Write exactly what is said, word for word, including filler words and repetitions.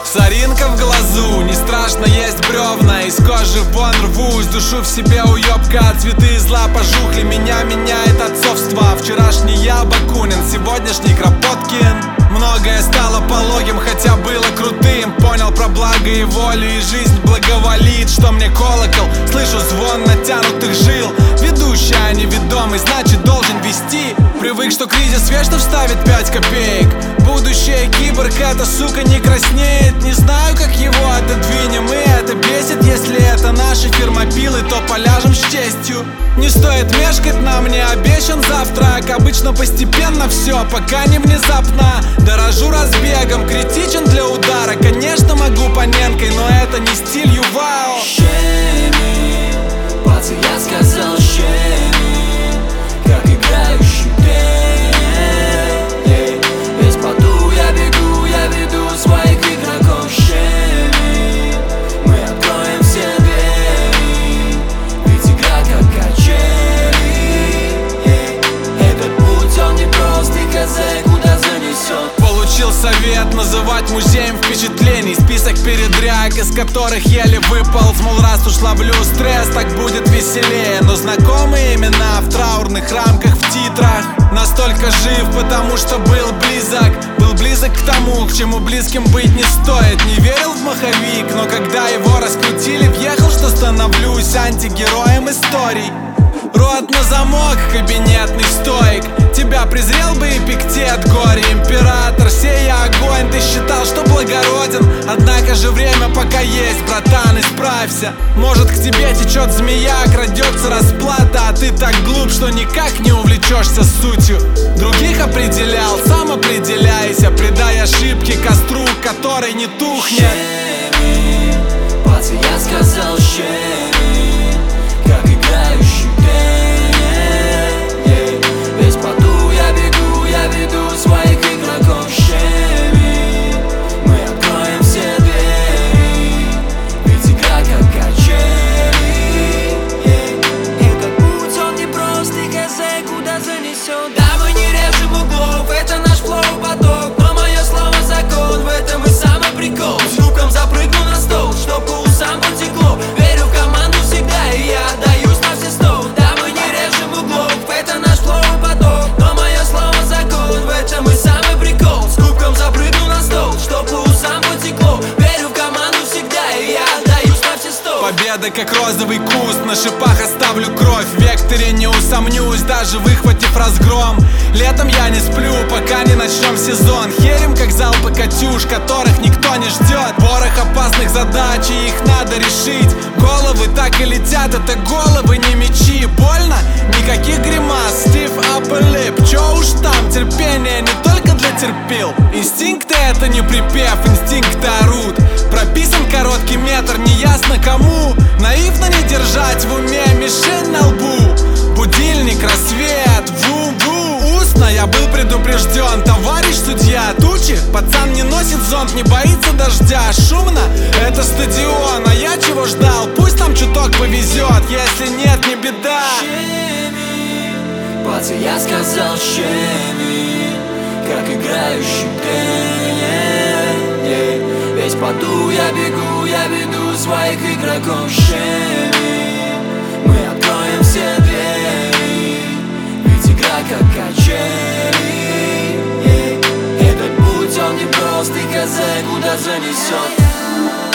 Соринка в глазу, не страшно есть бревна. Из кожи вон рвусь, душу в себе уёбка. Цветы зла пожухли, меня меняет отцовство. Вчерашний я Бакунин, сегодняшний Кропоткин. Многое стало пологим, хотя было крутым. Понял про благо и волю, и жизнь благоволит. Что мне колокол, слышу звон натянутых жил. Ведущий, а не ведомый, значит должен вести. Привык, что кризис вечно вставит пять копеек. Будущее киборг, эта сука не краснеет. Не знаю, как его отодвинем, и это бесит. Если это наши фирмопилы, то поляжем с честью. Не стоит мешкать, нам не обещан завтрак. Обычно постепенно все, пока не внезапно. Дорожу разбегом, критичен для удара. Конечно, могу паненкой, но это не стиль Ювао. Щеми, пацы, я сказал щеми, как играющий пень. Весь поту я бегу, я веду своих игроков щеми. Мы откроем все двери, ведь игра как качели. Этот путь, он не прост, и козе куда занесет. Получил совет называть музеем впечатлений. Список передряг, из которых еле выполз. Мол, раз уж ловлю стресс, так будет веселее. Но знакомые имена в траурных рамках, в титрах. Настолько жив, потому что был близок. Был близок к тому, к чему близким быть не стоит. Не верил в маховик, но когда его раскрутили, въехал, что становлюсь антигероем историй. Рот на замок, кабинетный стоик. Тебя презрел бы Эпиктет, горе император. Сея огонь, ты считал, что благороден. Однако же время пока есть, братан, исправься. Может, к тебе течет змея, крадется расплата. А ты так глуп, что никак не увлечешься сутью. Других определял, сам определяйся. Предай ошибки костру, который не тухнет. Щеми, пацы, я сказал щеми, как играющий пень. Весь поту я бегу, я веду своих игроков щеми. Мы откроем все двери, ведь игра как качели. Этот путь, он не прост, и козе куда занесет. Да, мы не режем углов, это наш флоу-поток. Но мое слово закон, в этом и самый прикол. С звуком запрыгну на стол, чтоб по усам потекло. Верю в команду всегда, и я отдаюсь на все сто. Да, мы не режем углов, это наш флоу-поток. Но мое слово закон, в этом и самый прикол. С кубком запрыгну на стол, чтоб по усам потекло. Верю в команду всегда, и я отдаюсь на все сто. Победа как розовый куст, на шипах оставлю кровь. В векторе не усомнюсь, даже выхватив разгром. Летом я не сплю, пока не начнем сезон. Херим как залпы катюш, которых никто не ждет. Ворох опасных задач, и их надо решить. Головы так и летят, это головы, не мечи. Больно? Никаких гримас, Стив Аппелип. Чё уж там, терпение не только для терпил. Инстинкты это не припев, инстинкты орут. Прописан короткий метр, неясно кому. Наивно не держать в уме мишень на лбу. Будильник, рассвет, ву-ву. Устно я был предупрежден, товарищ судья. Тучи, пацан не носит зонт, не боится дождя. Шумно, это стадион, а я чего ждал? Пусть нам чуток повезет, если нет, не беда. Щеми, пацы, я сказал щеми, как играющий пень. Весь поту я бегу, я веду своих игроков щеми. Мы откроем все двери, ведь игра как качели. Этот путь, он не прост, и козе куда занесет.